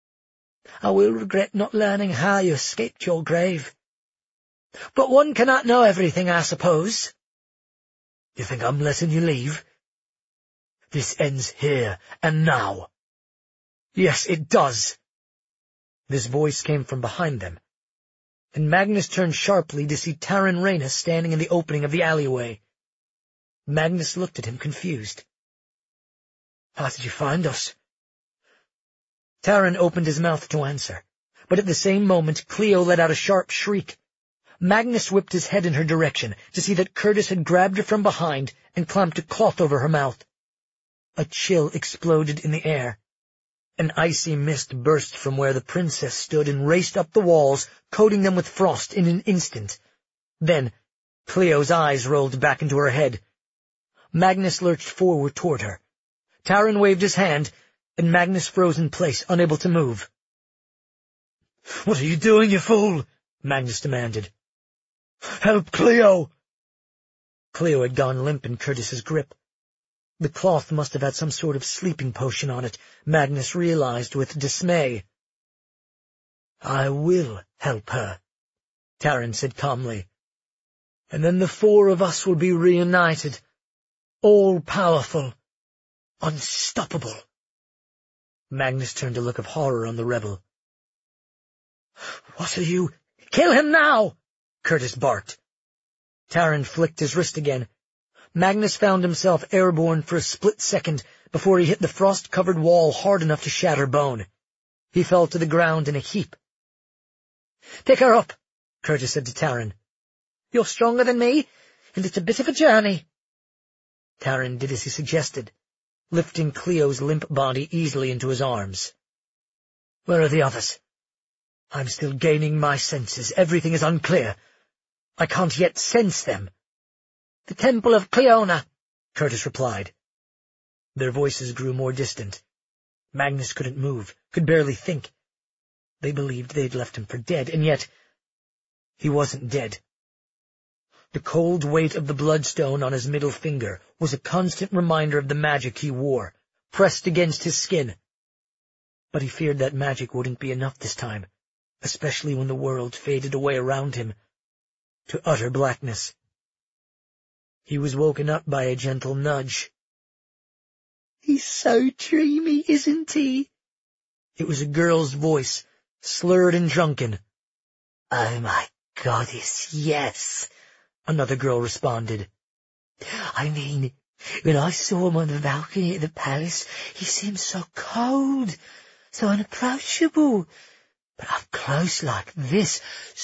I will regret not learning how you escaped your grave. But one cannot know everything, I suppose. You think I'm letting you leave? This ends here and now. Yes, it does. This voice came from behind them, and Magnus turned sharply to see Taran Rayna standing in the opening of the alleyway. Magnus looked at him confused. How did you find us? Taran opened his mouth to answer, but at the same moment Cleo let out a sharp shriek. Magnus whipped his head in her direction to see that Curtis had grabbed her from behind and clamped a cloth over her mouth. A chill exploded in the air. An icy mist burst from where the princess stood and raced up the walls, coating them with frost in an instant. Then Cleo's eyes rolled back into her head. Magnus lurched forward toward her. Taran waved his hand, and Magnus froze in place, unable to move. "What are you doing, you fool?" Magnus demanded. "Help Cleo!" Cleo had gone limp in Curtis's grip. The cloth must have had some sort of sleeping potion on it, Magnus realized with dismay. "I will help her," Taran said calmly. "And then the four of us will be reunited, all-powerful, unstoppable." Magnus turned a look of horror on the rebel. "What are you—" "Kill him now!" Curtis barked. Taran flicked his wrist again. Magnus found himself airborne for a split second before he hit the frost-covered wall hard enough to shatter bone. He fell to the ground in a heap. "Pick her up," Curtis said to Taran. "You're stronger than me, and it's a bit of a journey." Taran did as he suggested, lifting Cleo's limp body easily into his arms. "Where are the others? I'm still gaining my senses. Everything is unclear. I can't yet sense them." "The Temple of Cleona," Curtis replied. Their voices grew more distant. Magnus couldn't move, could barely think. They believed they'd left him for dead, and yet he wasn't dead. The cold weight of the bloodstone on his middle finger was a constant reminder of the magic he wore, pressed against his skin. But he feared that magic wouldn't be enough this time, especially when the world faded away around him, to utter blackness. He was woken up by a gentle nudge. "He's so dreamy, isn't he?" It was a girl's voice, slurred and drunken. "Oh, my goddess, yes," another girl responded. "I mean, when I saw him on the balcony at the palace, he seemed so cold, so unapproachable. But up close like this,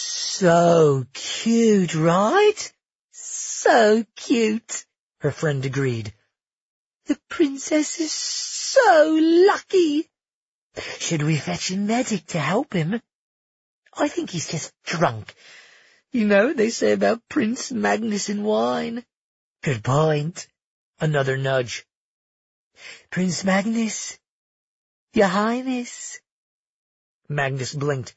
so cute, right?" "So cute," her friend agreed. "The princess is so lucky. Should we fetch a medic to help him?" "I think he's just drunk. You know what they say about Prince Magnus and wine." "Good point." Another nudge. "Prince Magnus, Your Highness." Magnus blinked,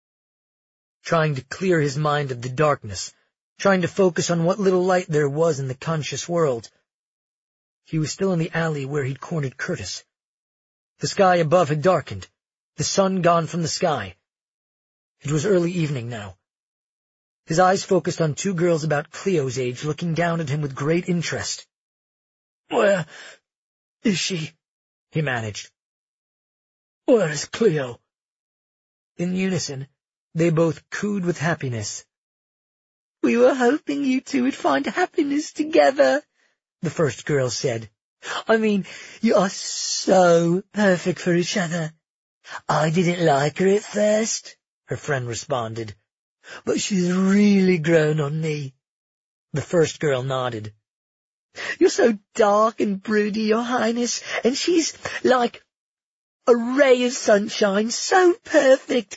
trying to clear his mind of the darkness, trying to focus on what little light there was in the conscious world. He was still in the alley where he'd cornered Curtis. The sky above had darkened, the sun gone from the sky. It was early evening now. His eyes focused on two girls about Cleo's age looking down at him with great interest. "Where is she?" he managed. "Where is Cleo?" In unison, they both cooed with happiness. "We were hoping you two would find happiness together," the first girl said. "I mean, you are so perfect for each other." "I didn't like her at first," her friend responded, "but she's really grown on me." The first girl nodded. "You're so dark and broody, Your Highness, and she's like a ray of sunshine, so perfect,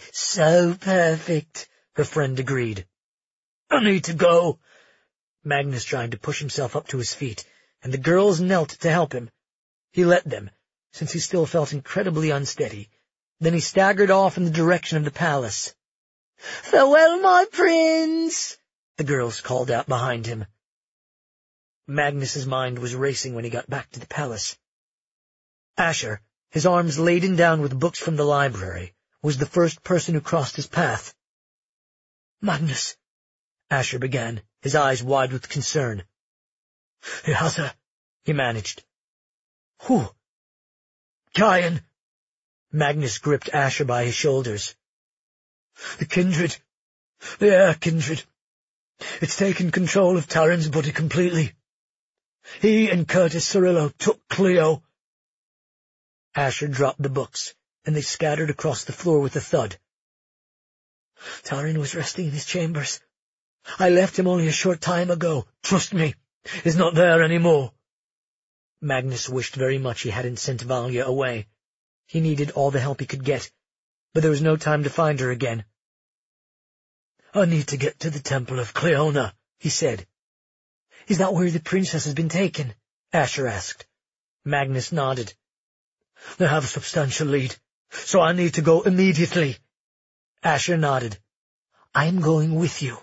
her friend agreed. "I need to go." Magnus tried to push himself up to his feet, and the girls knelt to help him, He let them, since he still felt incredibly unsteady. Then he staggered off in the direction of the palace. "Farewell, my prince!" the girls called out behind him. Magnus's mind was racing when he got back to the palace. Asher, his arms laden down with books from the library, was the first person who crossed his path. "Magnus," Asher began, his eyes wide with concern. "Yasa," he managed. "Who?" "Kian." Magnus gripped Asher by his shoulders. "The Kindred. The Air Kindred. It's taken control of Taran's body completely. He and Curtis Cirillo took Cleo." Asher dropped the books, and they scattered across the floor with a thud. "Taran was resting in his chambers. I left him only a short time ago. Trust me, he's not there anymore." Magnus wished very much he hadn't sent Valia away. He needed all the help he could get, but there was no time to find her again. "I need to get to the Temple of Cleona," he said. "Is that where the princess has been taken?" Asher asked. Magnus nodded. "They have a substantial lead, so I need to go immediately." Asher nodded. "I'm going with you."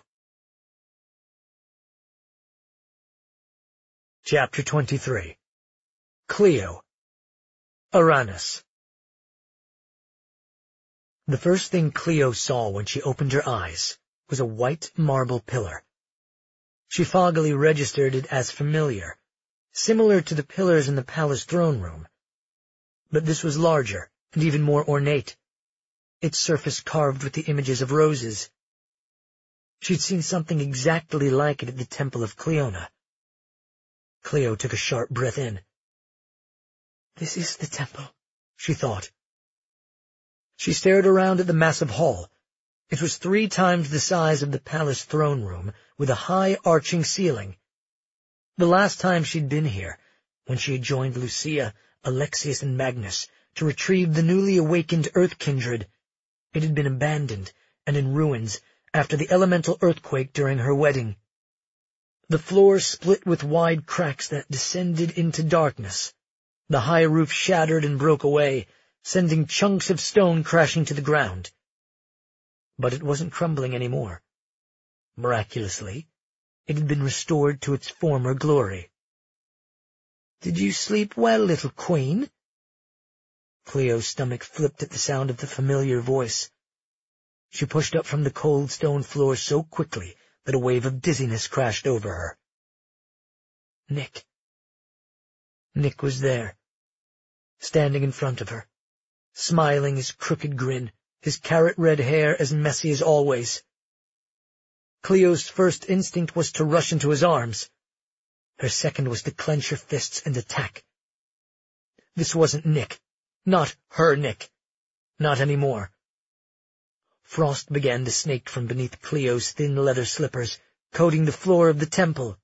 Chapter 23. Cleo. Uranus. The first thing Cleo saw when she opened her eyes was a white marble pillar. She foggily registered it as familiar, similar to the pillars in the palace throne room. But this was larger and even more ornate, its surface carved with the images of roses. She'd seen something exactly like it at the Temple of Cleona. Cleo took a sharp breath in. "This is the temple," she thought. She stared around at the massive hall. It was 3 times the size of the palace throne room, with a high arching ceiling. The last time she'd been here, when she had joined Lucia, Alexius, and Magnus to retrieve the newly awakened Earth Kindred, it had been abandoned and in ruins after the elemental earthquake during her wedding. The floor split with wide cracks that descended into darkness. The high roof shattered and broke away, sending chunks of stone crashing to the ground. But it wasn't crumbling anymore. Miraculously, it had been restored to its former glory. "Did you sleep well, little queen?" Cleo's stomach flipped at the sound of the familiar voice. She pushed up from the cold stone floor so quickly that a wave of dizziness crashed over her. Nick. Nick was there, standing in front of her, smiling his crooked grin, his carrot-red hair as messy as always. Cleo's first instinct was to rush into his arms. Her second was to clench her fists and attack. This wasn't Nick. Not her Nick. Not anymore. Frost began to snake from beneath Cleo's thin leather slippers, coating the floor of the temple.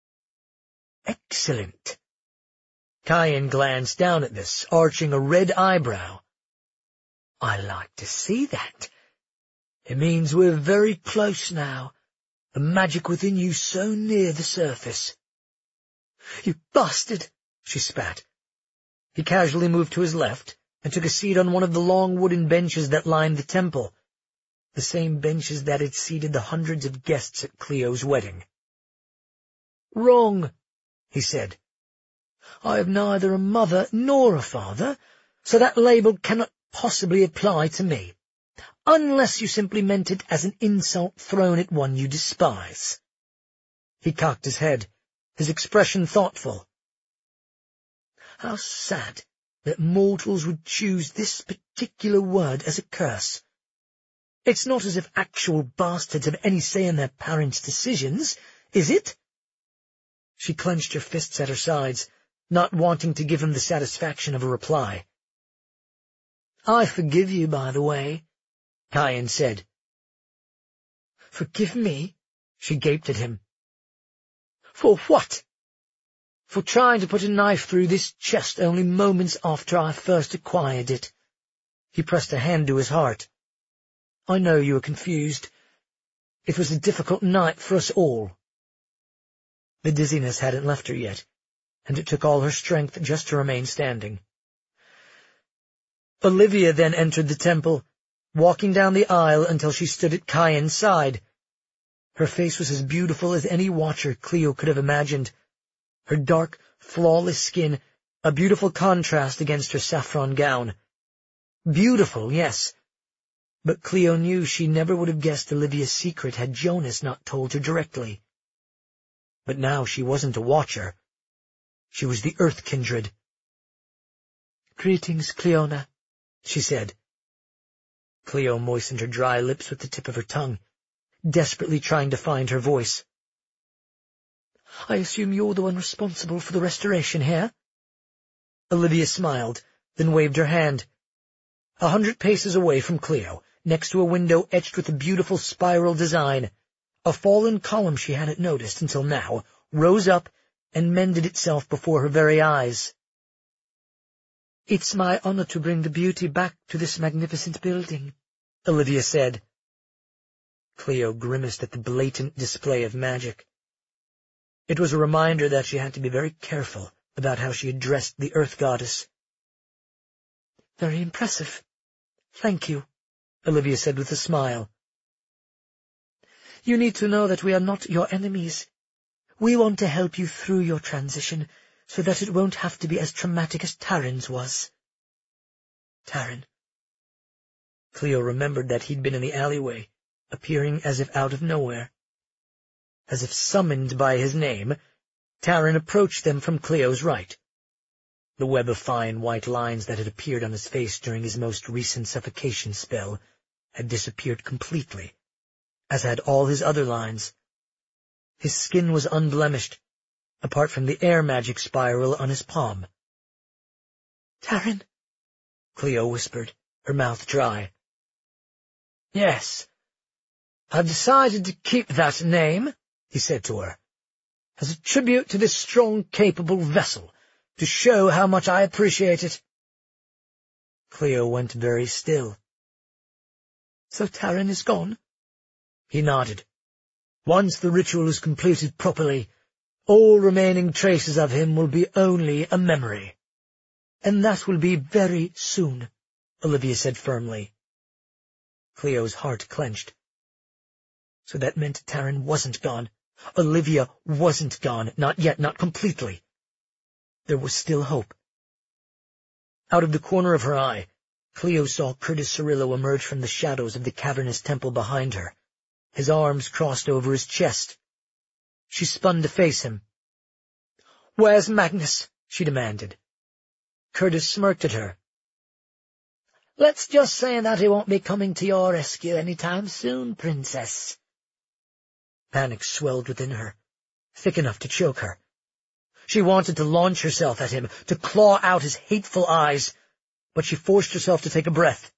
"Excellent." Kian glanced down at this, arching a red eyebrow. "I like to see that. It means we're very close now, the magic within you so near the surface." "You bastard!" she spat. He casually moved to his left and took a seat on one of the long wooden benches that lined the temple, the same benches that had seated the hundreds of guests at Cleo's wedding. "Wrong," he said. "I have neither a mother nor a father, so that label cannot possibly apply to me, unless you simply meant it as an insult thrown at one you despise." He cocked his head, his expression thoughtful. "How sad that mortals would choose this particular word as a curse. It's not as if actual bastards have any say in their parents' decisions, is it?" She clenched her fists at her sides, not wanting to give him the satisfaction of a reply. "I forgive you, by the way," Kian said. "Forgive me?" She gaped at him. "For what?" "For trying to put a knife through this chest only moments after I first acquired it." He pressed a hand to his heart. "I know you were confused. It was a difficult night for us all." The dizziness hadn't left her yet. and it took all her strength just to remain standing. Olivia then entered the temple, walking down the aisle until she stood at Kian's side. Her face was as beautiful as any watcher Cleo could have imagined. Her dark, flawless skin, a beautiful contrast against her saffron gown. Beautiful, yes, but Cleo knew she never would have guessed Olivia's secret had Jonas not told her directly. But now she wasn't a watcher. She was the Earth Kindred. "Greetings, Cleona," she said. Cleo moistened her dry lips with the tip of her tongue, desperately trying to find her voice. "I assume you're the one responsible for the restoration here?" Olivia smiled, then waved her hand. 100 paces away from Cleo, next to a window etched with a beautiful spiral design, a fallen column she hadn't noticed until now rose up and mended itself before her very eyes. "It's my honor to bring the beauty back to this magnificent building," Olivia said. Cleo grimaced at the blatant display of magic. It was a reminder that she had to be very careful about how she addressed the Earth Goddess. "Very impressive. Thank you," Olivia said with a smile. "You need to know that we are not your enemies. We want to help you through your transition so that it won't have to be as traumatic as Taryn's was." Taryn. Cleo remembered that he'd been in the alleyway, appearing as if out of nowhere. As if summoned by his name, Taryn approached them from Cleo's right. The web of fine white lines that had appeared on his face during his most recent suffocation spell had disappeared completely, as had all his other lines. His skin was unblemished, apart from the air magic spiral on his palm. "Taryn," Cleo whispered, her mouth dry. "Yes, I've decided to keep that name," he said to her, "as a tribute to this strong, capable vessel, to show how much I appreciate it." Cleo went very still. "So Taryn is gone?" He nodded. "Once the ritual is completed properly, all remaining traces of him will be only a memory." "And that will be very soon," Olivia said firmly. Cleo's heart clenched. So that meant Taryn wasn't gone. Olivia wasn't gone, not yet, not completely. There was still hope. Out of the corner of her eye, Cleo saw Curtis Cirillo emerge from the shadows of the cavernous temple behind her, his arms crossed over his chest. She spun to face him. "Where's Magnus?" she demanded. Curtis smirked at her. "Let's just say that he won't be coming to your rescue any time soon, Princess." Panic swelled within her, thick enough to choke her. She wanted to launch herself at him, to claw out his hateful eyes, but she forced herself to take a breath.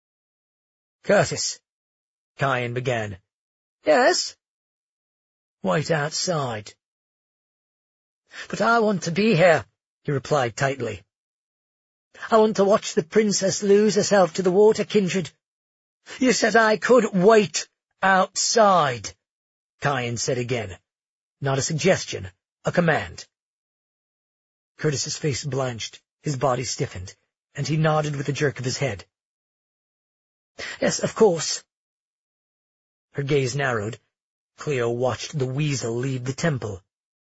"Curtis," Kian began. "Yes?" "Wait outside." "But I want to be here," he replied tightly. "I want to watch the princess lose herself to the water kindred." "You said I could wait outside," Kian said again. Not a suggestion, a command. Curtis's face blanched, his body stiffened, and he nodded with a jerk of his head. "Yes, of course." Her gaze narrowed. Cleo watched the weasel leave the temple.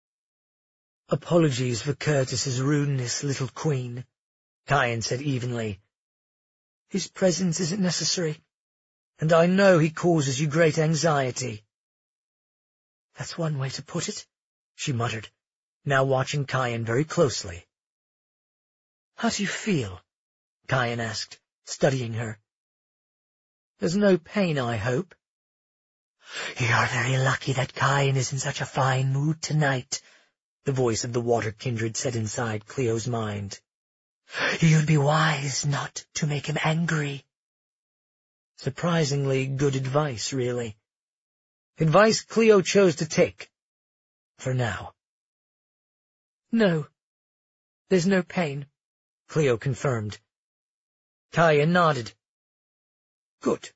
"Apologies for Curtis's rudeness, little queen," Kian said evenly. "His presence isn't necessary, and I know he causes you great anxiety." "That's one way to put it," she muttered, now watching Kian very closely. "How do you feel?" Kian asked, studying her. "There's no pain, I hope?" "You're very lucky that Kian is in such a fine mood tonight," the voice of the water kindred said inside Cleo's mind. "You'd be wise not to make him angry." Surprisingly good advice, really. Advice Cleo chose to take. For now. "No, there's no pain," Cleo confirmed. Kian nodded. "Good."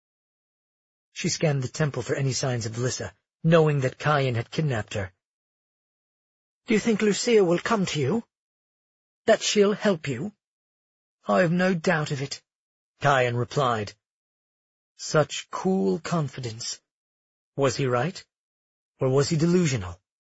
She scanned the temple for any signs of Lissa, knowing that Kian had kidnapped her. Do you think Lucia will come to you? That she'll help you? I have no doubt of it, Kian replied. Such cool confidence. Was he right? Or was he delusional?